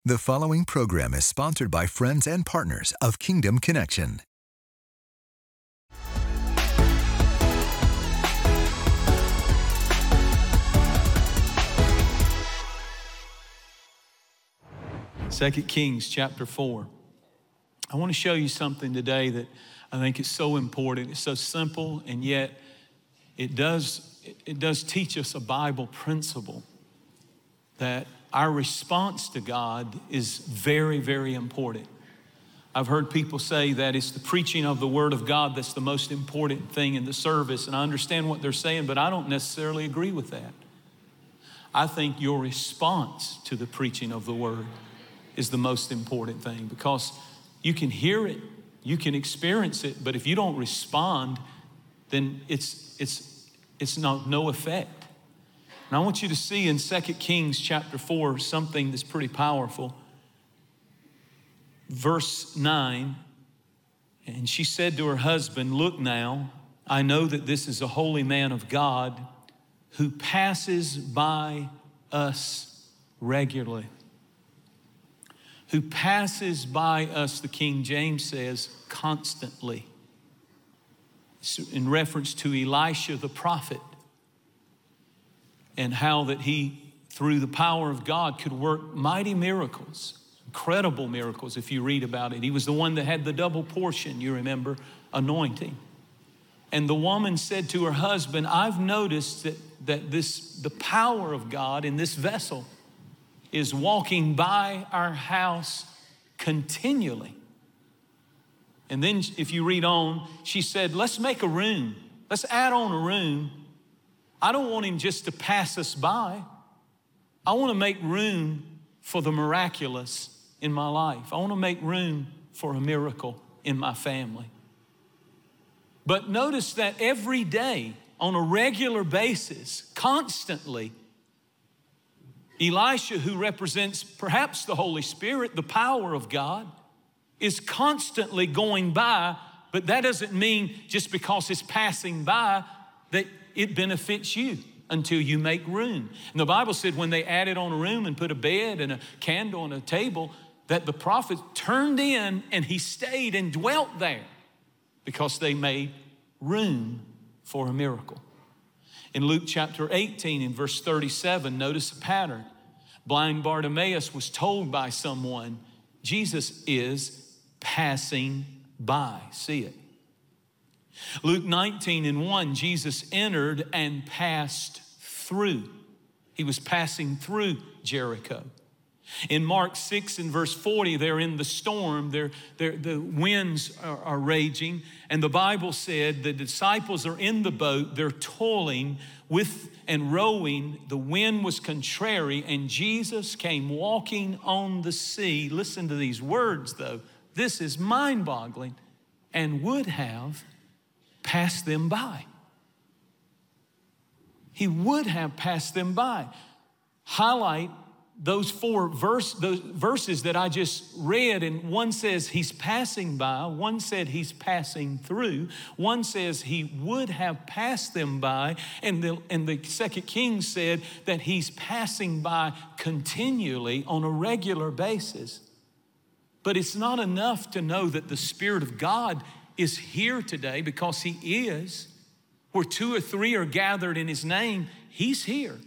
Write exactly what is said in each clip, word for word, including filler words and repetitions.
The following program is sponsored by friends and partners of Kingdom Connection. Second Kings chapter four. I want to show you something today that I think is so important. It's so simple, and yet it does, it does teach us a Bible principle that our response to God is very, very important. I've heard people say that it's the preaching of the Word of God that's the most important thing in the service, and I understand what they're saying, but I don't necessarily agree with that. I think your response to the preaching of the Word is the most important thing, because you can hear it, you can experience it, but if you don't respond, then it's it's it's not no effect. And I want you to see in Second Kings chapter four something that's pretty powerful. Verse nine, and she said to her husband, "Look now, I know that this is a holy man of God who passes by us regularly." Who passes by us, the King James says, constantly. It's in reference to Elisha the prophet, and how that he, through the power of God, could work mighty miracles, incredible miracles if you read about it. He was the one that had the double portion, you remember, anointing. And the woman said to her husband, "I've noticed that, that this, the power of God in this vessel is walking by our house continually." And then if you read on, she said, "Let's make a room. Let's add on a room. I don't want him just to pass us by. I want to make room for the miraculous in my life. I want to make room for a miracle in my family." But notice that every day, on a regular basis, constantly, Elisha, who represents perhaps the Holy Spirit, the power of God, is constantly going by, but that doesn't mean just because it's passing by that it benefits you until you make room. And the Bible said when they added on a room and put a bed and a candle and a table, that the prophet turned in and he stayed and dwelt there because they made room for a miracle. In Luke chapter eighteen, in verse thirty-seven, notice a pattern. Blind Bartimaeus was told by someone, Jesus is passing by. See it. Luke nineteen and one, Jesus entered and passed through. He was passing through Jericho. In Mark six and verse forty, they're in the storm. They're, they're, the winds are, are raging. And the Bible said the disciples are in the boat. They're toiling with and rowing. The wind was contrary, and Jesus came walking on the sea. Listen to these words, though. This is mind-boggling. And would have passed them by. He would have passed them by. Highlight those four verse, those verses that I just read, and one says he's passing by, one said he's passing through, one says he would have passed them by, and the, and the Second Kings said that he's passing by continually on a regular basis. But it's not enough to know that the Spirit of God is here today, because he is. Where two or three are gathered in his name, he's here.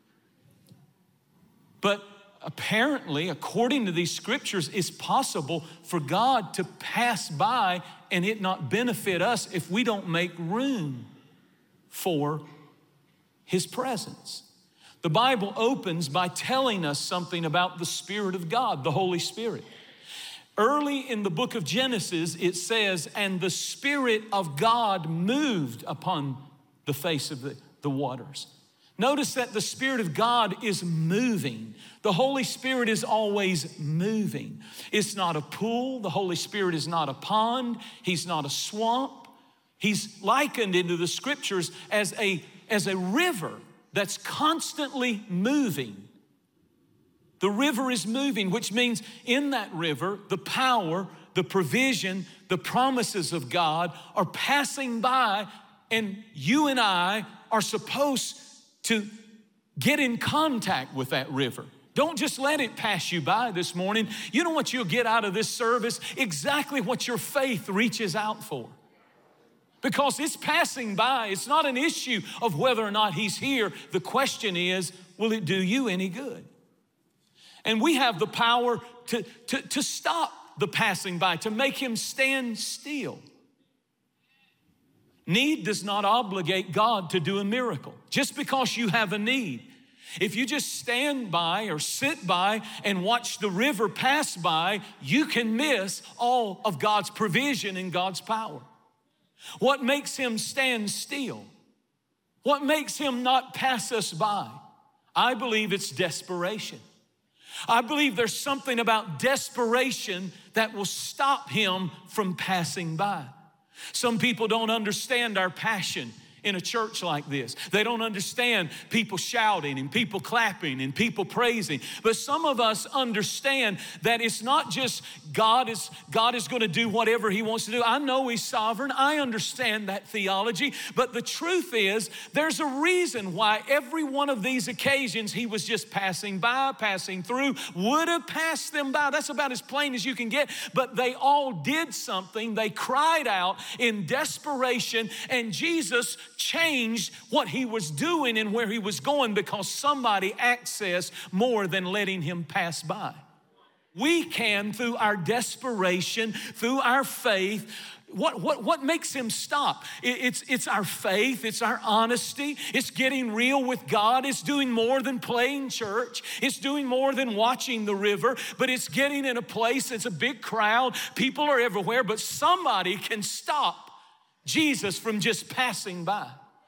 But apparently, according to these scriptures, it's possible for God to pass by and it not benefit us if we don't make room for his presence. The Bible opens by telling us something about the Spirit of God, the Holy Spirit. Early in the book of Genesis, it says, and the Spirit of God moved upon the face of the, the waters. Notice that the Spirit of God is moving. The Holy Spirit is always moving. It's not a pool. The Holy Spirit is not a pond. He's not a swamp. He's likened into the scriptures as a, as a river that's constantly moving. The river is moving, which means in that river, the power, the provision, the promises of God are passing by, and you and I are supposed to get in contact with that river. Don't just let it pass you by this morning. You know what you'll get out of this service? Exactly what your faith reaches out for. Because it's passing by. It's not an issue of whether or not he's here. The question is, will it do you any good? And we have the power to, to, to stop the passing by, to make him stand still. Need does not obligate God to do a miracle. Just because you have a need. If you just stand by or sit by and watch the river pass by, you can miss all of God's provision and God's power. What makes him stand still? What makes him not pass us by? I believe it's desperation. I believe there's something about desperation that will stop him from passing by. Some people don't understand our passion in a church like this. They don't understand people shouting and people clapping and people praising. But some of us understand that it's not just God is, God is going to do whatever he wants to do. I know he's sovereign. I understand that theology. But the truth is, there's a reason why every one of these occasions he was just passing by, passing through, would have passed them by. That's about as plain as you can get. But they all did something. They cried out in desperation, and Jesus changed what he was doing and where he was going because somebody accessed more than letting him pass by. We can, through our desperation, through our faith, what, what, what makes him stop? It, it's, it's our faith, it's our honesty, it's getting real with God, it's doing more than playing church, it's doing more than watching the river, but it's getting in a place, it's a big crowd, people are everywhere, but somebody can stop Jesus from just passing by.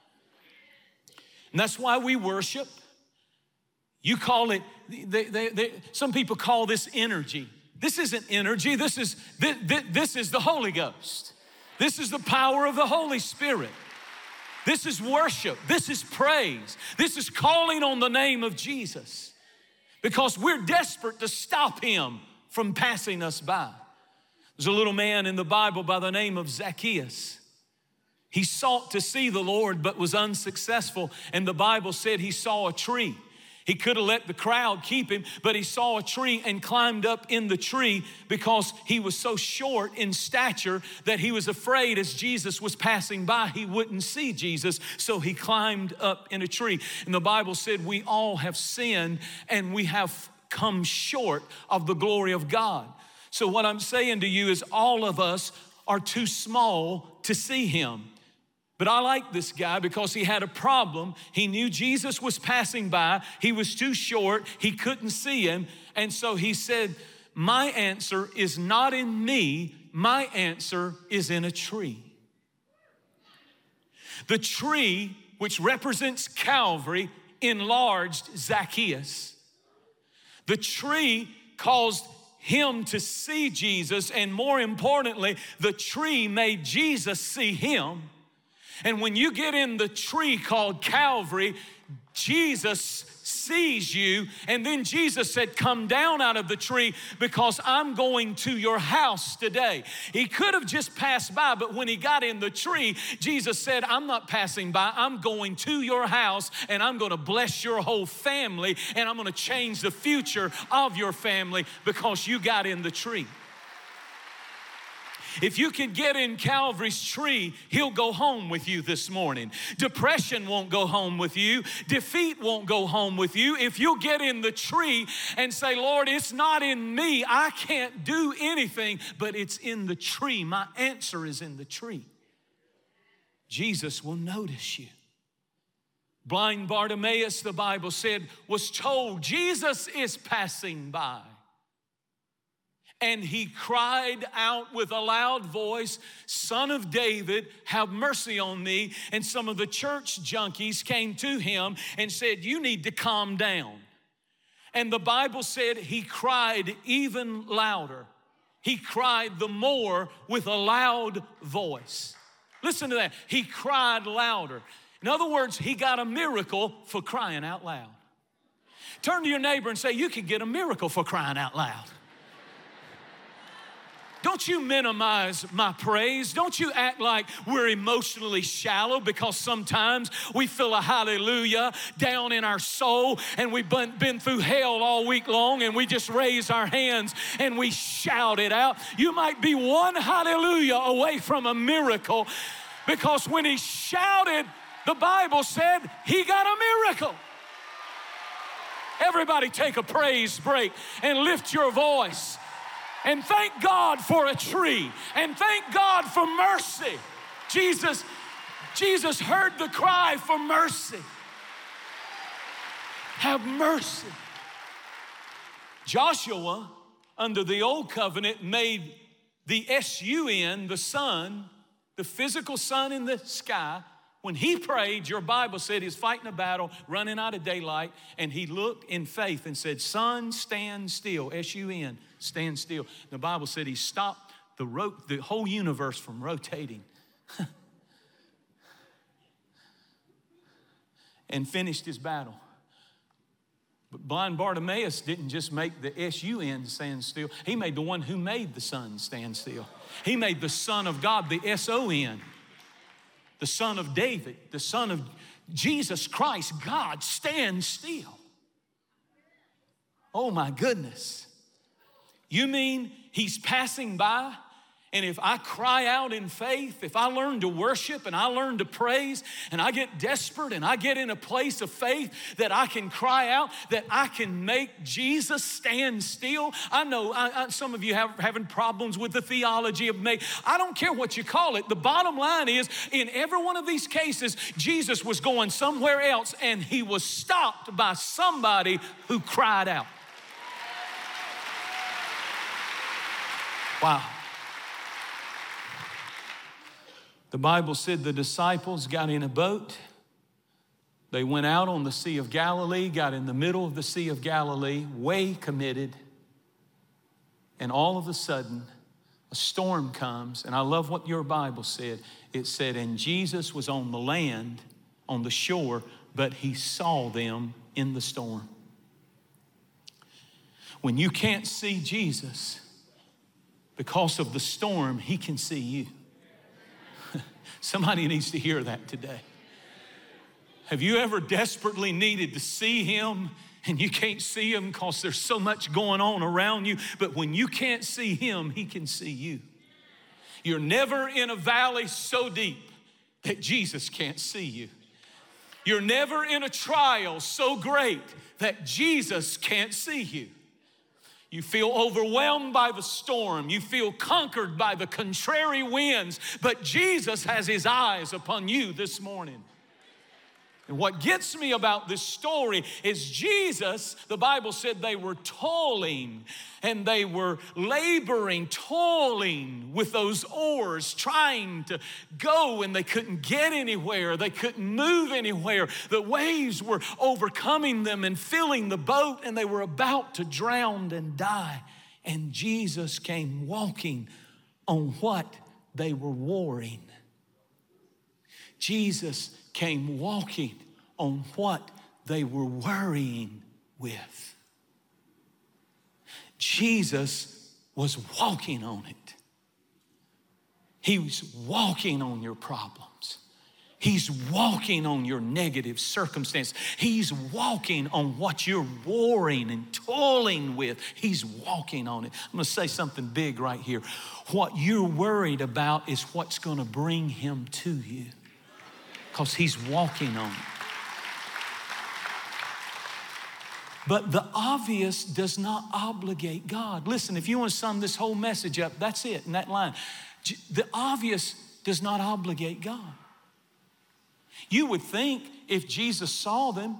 And that's why we worship. You call it, they, they, they, some people call this energy. This isn't energy, this is, this, this is the Holy Ghost. This is the power of the Holy Spirit. This is worship, this is praise. This is calling on the name of Jesus because we're desperate to stop him from passing us by. There's a little man in the Bible by the name of Zacchaeus. He sought to see the Lord but was unsuccessful, and the Bible said he saw a tree. He could have let the crowd keep him, but he saw a tree and climbed up in the tree because he was so short in stature that he was afraid as Jesus was passing by, he wouldn't see Jesus, so he climbed up in a tree. And the Bible said we all have sinned and we have come short of the glory of God. So what I'm saying to you is all of us are too small to see him. But I like this guy because he had a problem. He knew Jesus was passing by. He was too short. He couldn't see him. And so he said, my answer is not in me. My answer is in a tree. The tree, which represents Calvary, enlarged Zacchaeus. The tree caused him to see Jesus, and more importantly, the tree made Jesus see him. And when you get in the tree called Calvary, Jesus sees you, and then Jesus said, come down out of the tree because I'm going to your house today. He could have just passed by, but when he got in the tree, Jesus said, I'm not passing by, I'm going to your house, and I'm going to bless your whole family, and I'm going to change the future of your family because you got in the tree. If you can get in Calvary's tree, he'll go home with you this morning. Depression won't go home with you. Defeat won't go home with you. If you'll get in the tree and say, Lord, it's not in me. I can't do anything, but it's in the tree. My answer is in the tree. Jesus will notice you. Blind Bartimaeus, the Bible said, was told Jesus is passing by. And he cried out with a loud voice, Son of David, have mercy on me. And some of the church junkies came to him and said, you need to calm down. And the Bible said he cried even louder. He cried the more with a loud voice. Listen to that. He cried louder. In other words, he got a miracle for crying out loud. Turn to your neighbor and say, you can get a miracle for crying out loud. Don't you minimize my praise. Don't you act like we're emotionally shallow, because sometimes we feel a hallelujah down in our soul and we've been, been through hell all week long and we just raise our hands and we shout it out. You might be one hallelujah away from a miracle, because when he shouted, the Bible said he got a miracle. Everybody take a praise break and lift your voice. And thank God for a tree. And thank God for mercy. Jesus, Jesus heard the cry for mercy. Have mercy. Joshua, under the old covenant, made the S U N, the sun, the physical sun in the sky. When he prayed, your Bible said he's fighting a battle, running out of daylight, and he looked in faith and said, sun, stand still, S U N, stand still. The Bible said he stopped the, ro- the whole universe from rotating and finished his battle. But blind Bartimaeus didn't just make the S U N stand still. He made the one who made the sun stand still. He made the Son of God, the S O N. The Son of David, the Son of Jesus Christ, God, stand still. Oh my goodness. You mean he's passing by? And if I cry out in faith, if I learn to worship and I learn to praise and I get desperate and I get in a place of faith that I can cry out, that I can make Jesus stand still. I know I, I, some of you have having problems with the theology of make. I don't care what you call it. The bottom line is, in every one of these cases, Jesus was going somewhere else and he was stopped by somebody who cried out. Wow. The Bible said the disciples got in a boat. They went out on the Sea of Galilee, got in the middle of the Sea of Galilee, way committed. And all of a sudden, a storm comes. And I love what your Bible said. It said, and Jesus was on the land, on the shore, but he saw them in the storm. When you can't see Jesus because of the storm, he can see you. Somebody needs to hear that today. Have you ever desperately needed to see him and you can't see him because there's so much going on around you? But when you can't see him, he can see you. You're never in a valley so deep that Jesus can't see you. You're never in a trial so great that Jesus can't see you. You feel overwhelmed by the storm. You feel conquered by the contrary winds. But Jesus has his eyes upon you this morning. And what gets me about this story is Jesus, the Bible said they were toiling and they were laboring, toiling with those oars, trying to go, and they couldn't get anywhere. They couldn't move anywhere. The waves were overcoming them and filling the boat, and they were about to drown and die. And Jesus came walking on what they were warring. Jesus came walking on what they were worrying with. Jesus was walking on it. He was walking on your problems. He's walking on your negative circumstance. He's walking on what you're warring and toiling with. He's walking on it. I'm going to say something big right here. What you're worried about is what's going to bring him to you, because he's walking on it. But the obvious does not obligate God. Listen, if you want to sum this whole message up, that's it in that line. The obvious does not obligate God. You would think if Jesus saw them,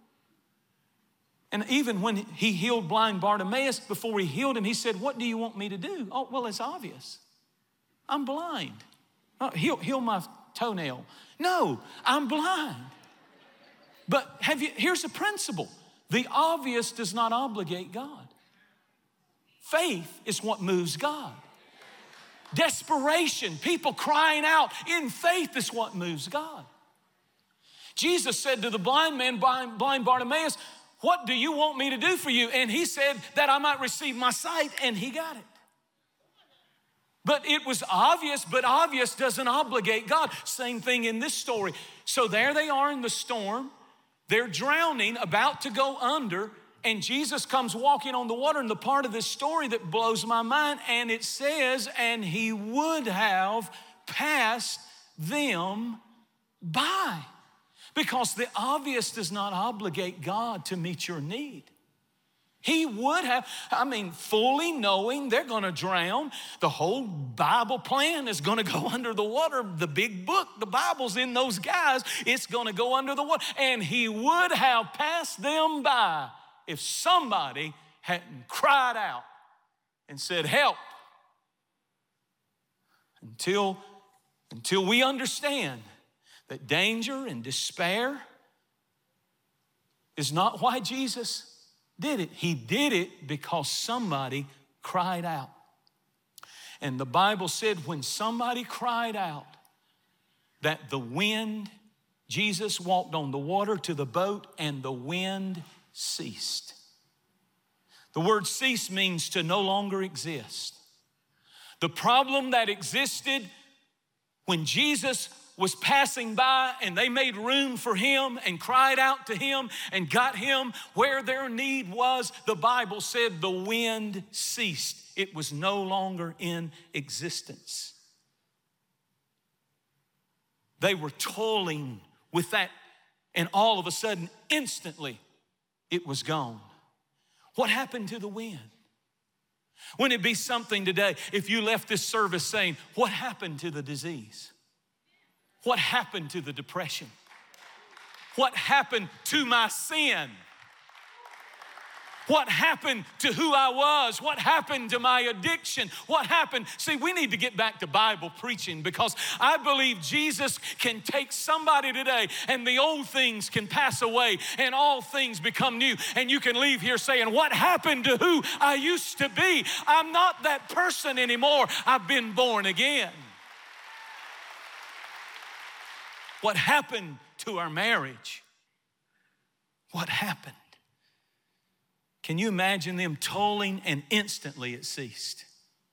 and even when he healed blind Bartimaeus, before he healed him, he said, what do you want me to do? Oh, well, it's obvious. I'm blind. Oh, heal, heal my toenail. No, I'm blind. But have you, here's the principle. The obvious does not obligate God. Faith is what moves God. Desperation, people crying out in faith is what moves God. Jesus said to the blind man, blind Bartimaeus, what do you want me to do for you? And he said that I might receive my sight, and he got it. But it was obvious, but obvious doesn't obligate God. Same thing in this story. So there they are in the storm. They're drowning, about to go under, and Jesus comes walking on the water. And the part of this story that blows my mind, and it says, and he would have passed them by. Because the obvious does not obligate God to meet your need. He would have, I mean, fully knowing they're gonna drown. The whole Bible plan is gonna go under the water. The big book, the Bible's in those guys, it's gonna go under the water. And he would have passed them by if somebody hadn't cried out and said, help. Until, until we understand that danger and despair is not why Jesus did it. He did it because somebody cried out. And the Bible said when somebody cried out, that the wind, Jesus walked on the water to the boat and the wind ceased. The word cease means to no longer exist. The problem that existed when Jesus was passing by and they made room for him and cried out to him and got him where their need was, the Bible said the wind ceased. It was no longer in existence. They were toiling with that, and all of a sudden, instantly, it was gone. What happened to the wind? Wouldn't it be something today if you left this service saying, what happened to the disease? What happened to the depression? What happened to my sin? What happened to who I was? What happened to my addiction? What happened? See, we need to get back to Bible preaching, because I believe Jesus can take somebody today and the old things can pass away and all things become new. And you can leave here saying, what happened to who I used to be? I'm not that person anymore. I've been born again. What happened to our marriage? What happened? Can you imagine them tolling and instantly it ceased?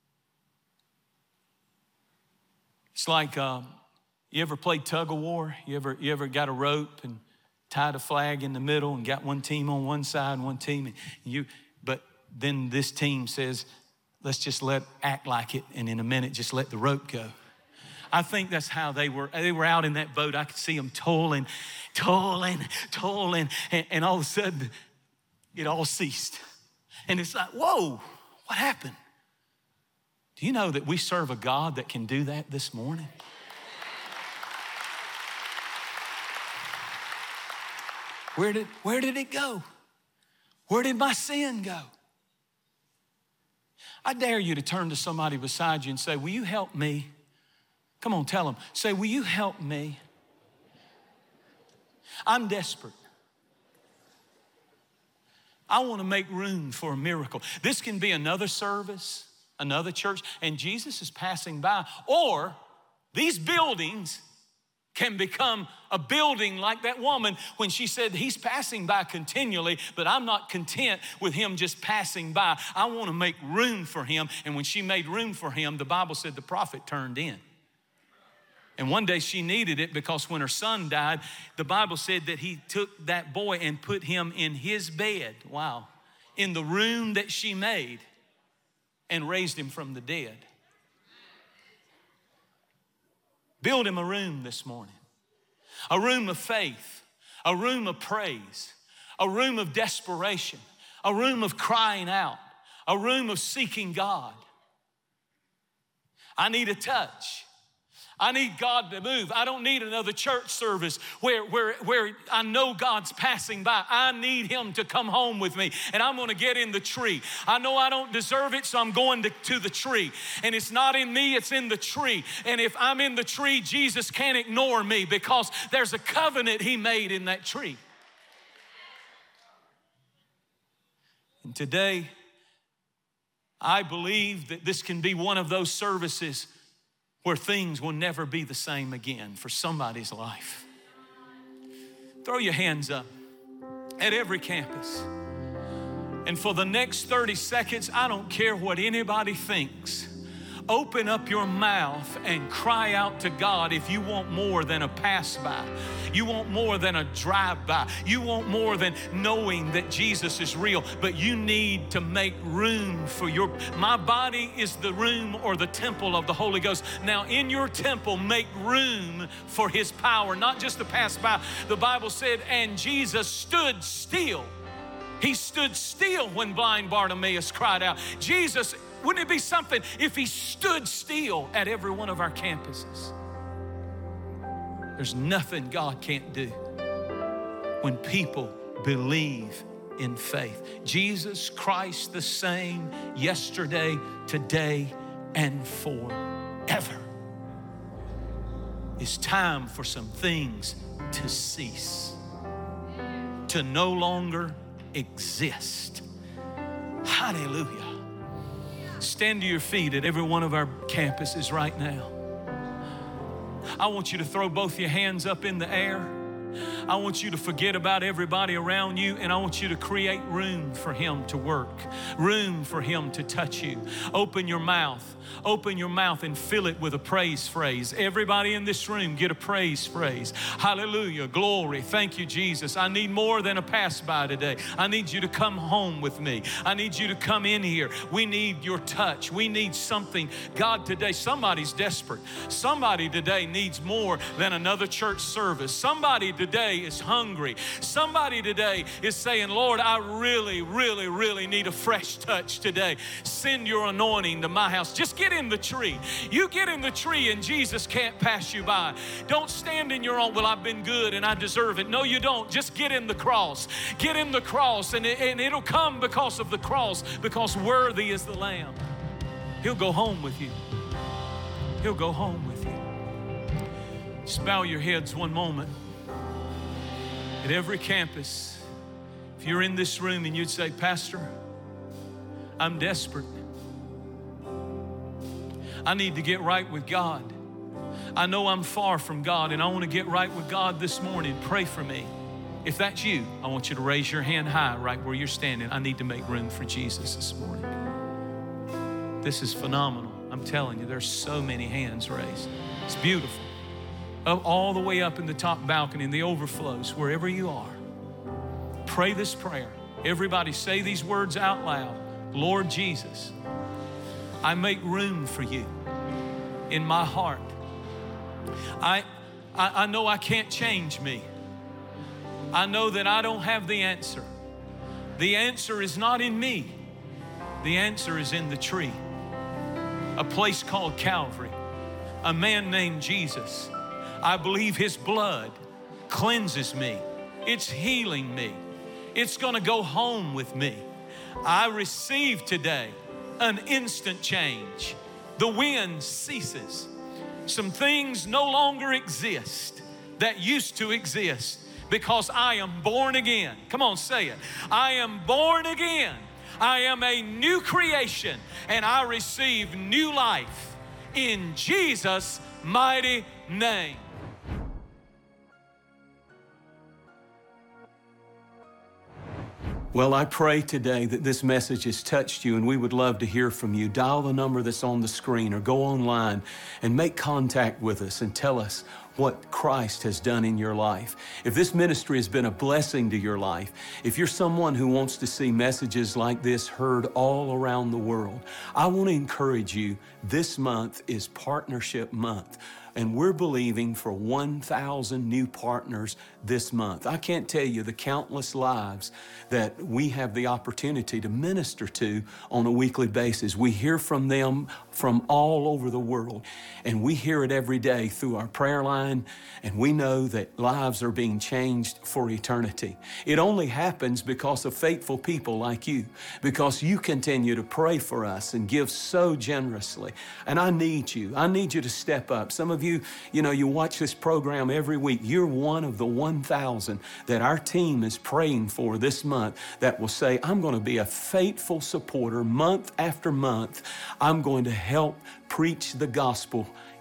It's like, um, you ever played tug of war? You ever, you ever got a rope and tied a flag in the middle and got one team on one side and one team, and you, but then this team says, let's just let act like it, and in a minute just let the rope go. I think that's how they were. They were out in that boat. I could see them toiling, toiling, toiling, and, and all of a sudden, it all ceased. And it's like, whoa, what happened? Do you know that we serve a God that can do that this morning? Where did, where did it go? Where did my sin go? I dare you to turn to somebody beside you and say, will you help me? Come on, tell them. Say, will you help me? I'm desperate. I want to make room for a miracle. This can be another service, another church, and Jesus is passing by. Or these buildings can become a building like that woman when she said, he's passing by continually, but I'm not content with him just passing by. I want to make room for him. And when she made room for him, the Bible said the prophet turned in. And one day she needed it because when her son died, the Bible said that he took that boy and put him in his bed, wow, in the room that she made, and raised him from the dead. Build him a room this morning, a room of faith, a room of praise, a room of desperation, a room of crying out, a room of seeking God. I need a touch. I need God to move. I don't need another church service where, where, where I know God's passing by. I need him to come home with me, and I'm gonna get in the tree. I know I don't deserve it, so I'm going to, to the tree. And it's not in me, it's in the tree. And if I'm in the tree, Jesus can't ignore me because there's a covenant he made in that tree. And today, I believe that this can be one of those services where things will never be the same again for somebody's life. Throw your hands up at every campus. And for the next thirty seconds, I don't care what anybody thinks Open up your mouth and cry out to God if you want more than a pass-by. You want more than a drive-by. You want more than knowing that Jesus is real, but you need to make room for your, my body is the room or the temple of the Holy Ghost. Now in your temple, make room for His power, not just to pass by. The Bible said, and Jesus stood still. He stood still when blind Bartimaeus cried out. Jesus, wouldn't it be something if He stood still at every one of our campuses? There's nothing God can't do when people believe in faith. Jesus Christ the same yesterday, today, and forever. It's time for some things to cease, to no longer exist. Hallelujah. Stand to your feet at every one of our campuses right now. I want you to throw both your hands up in the air. I want you to forget about everybody around you, and I want you to create room for Him to work, room for Him to touch you. Open your mouth. Open your mouth and fill it with a praise phrase. Everybody in this room, get a praise phrase. Hallelujah, glory, thank you, Jesus. I need more than a pass-by today. I need you to come home with me. I need you to come in here. We need your touch. We need something. God, today, somebody's desperate. Somebody today needs more than another church service. Somebody today is hungry. Somebody today is saying, Lord, I really, really, really need a fresh touch today. Send your anointing to my house. Just get in the tree. You get in the tree and Jesus can't pass you by. Don't stand in your own, well, I've been good and I deserve it. No, you don't. Just get in the cross. Get in the cross, and, it, and it'll come because of the cross, because worthy is the Lamb. He'll go home with you. He'll go home with you. Just bow your heads one moment. At every campus, if you're in this room and you'd say, Pastor, I'm desperate. I need to get right with God. I know I'm far from God and I want to get right with God this morning. Pray for me. If that's you, I want you to raise your hand high right where you're standing. I need to make room for Jesus this morning. This is phenomenal. I'm telling you, there's so many hands raised. It's beautiful. All the way up in the top balcony, in the overflows, wherever you are. Pray this prayer. Everybody say these words out loud. Lord Jesus, I make room for you in my heart. I, I, I know I can't change me. I know that I don't have the answer. The answer is not in me. The answer is in the tree. A place called Calvary. A man named Jesus. I believe His blood cleanses me. It's healing me. It's going to go home with me. I receive today an instant change. The wind ceases. Some things no longer exist that used to exist because I am born again. Come on, say it. I am born again. I am a new creation and I receive new life in Jesus' mighty name. Well, I pray today that this message has touched you, and we would love to hear from you. Dial the number that's on the screen or go online and make contact with us and tell us what Christ has done in your life. If this ministry has been a blessing to your life, if you're someone who wants to see messages like this heard all around the world, I want to encourage you, this month is Partnership Month. And we're believing for one thousand new partners this month. I can't tell you the countless lives that we have the opportunity to minister to on a weekly basis. We hear from them from all over the world, and we hear it every day through our prayer line, and we know that lives are being changed for eternity. It only happens because of faithful people like you, because you continue to pray for us and give so generously. And I need you. I need you to step up. Some of you, you know, you watch this program every week. You're one of the one thousand that our team is praying for this month that will say, I'm going to be a faithful supporter month after month. I'm going to help preach the gospel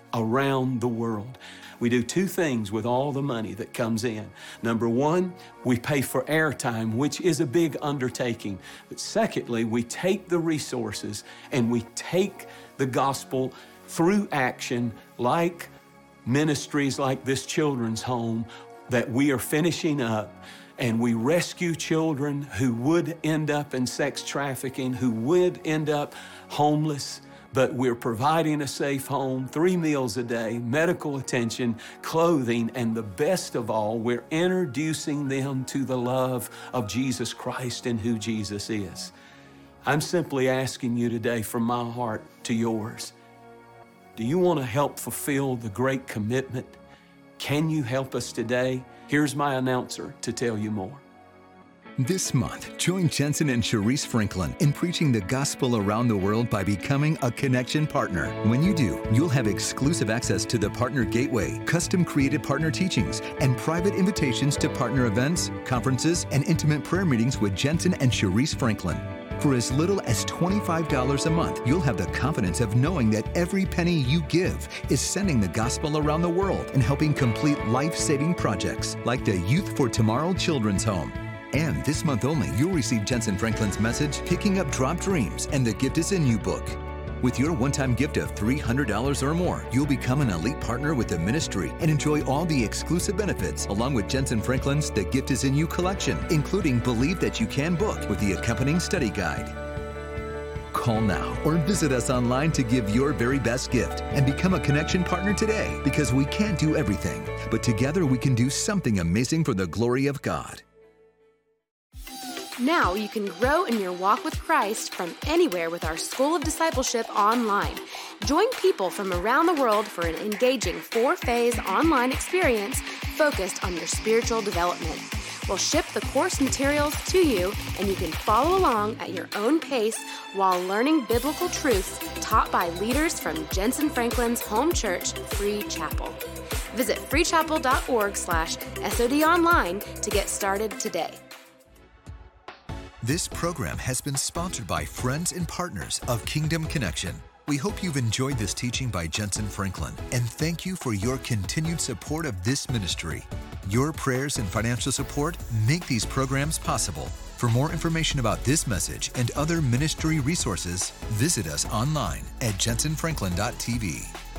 around the world. We do two things with all the money that comes in. Number one, we pay for airtime, which is a big undertaking. But secondly, we take the resources and we take the gospel through action, like ministries like this children's home that we are finishing up. And we rescue children who would end up in sex trafficking, who would end up homeless, but we're providing a safe home, three meals a day, medical attention, clothing, and the best of all, we're introducing them to the love of Jesus Christ and who Jesus is. I'm simply asking you today from my heart to yours, do you want to help fulfill the great commitment? Can you help us today? Here's my announcer to tell you more. This month, join Jensen and Sharice Franklin in preaching the gospel around the world by becoming a Connection partner. When you do, you'll have exclusive access to the Partner Gateway, custom-created partner teachings, and private invitations to partner events, conferences, and intimate prayer meetings with Jensen and Sharice Franklin. For as little as twenty-five dollars a month, you'll have the confidence of knowing that every penny you give is sending the gospel around the world and helping complete life-saving projects like the Youth for Tomorrow Children's Home. And this month only, you'll receive Jensen Franklin's message, Picking Up Drop Dreams, and The Gift Is In You book. With your one-time gift of three hundred dollars or more, you'll become an elite partner with the ministry and enjoy all the exclusive benefits, along with Jensen Franklin's The Gift Is In You collection, including Believe That You Can book with the accompanying study guide. Call now or visit us online to give your very best gift and become a Connection partner today, because we can't do everything, but together we can do something amazing for the glory of God. Now you can grow in your walk with Christ from anywhere with our School of Discipleship online. Join people from around the world for an engaging four-phase online experience focused on your spiritual development. We'll ship the course materials to you, and you can follow along at your own pace while learning biblical truths taught by leaders from Jensen Franklin's home church, Free Chapel. Visit freechapel.org slash SOD online to get started today. This program has been sponsored by friends and partners of Kingdom Connection. We hope you've enjoyed this teaching by Jensen Franklin, and thank you for your continued support of this ministry. Your prayers and financial support make these programs possible. For more information about this message and other ministry resources, visit us online at jensen franklin dot t v.